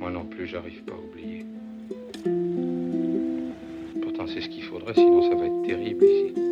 Moi non plus, j'arrive pas à oublier. Pourtant, c'est ce qu'il faudrait, sinon ça va être terrible ici.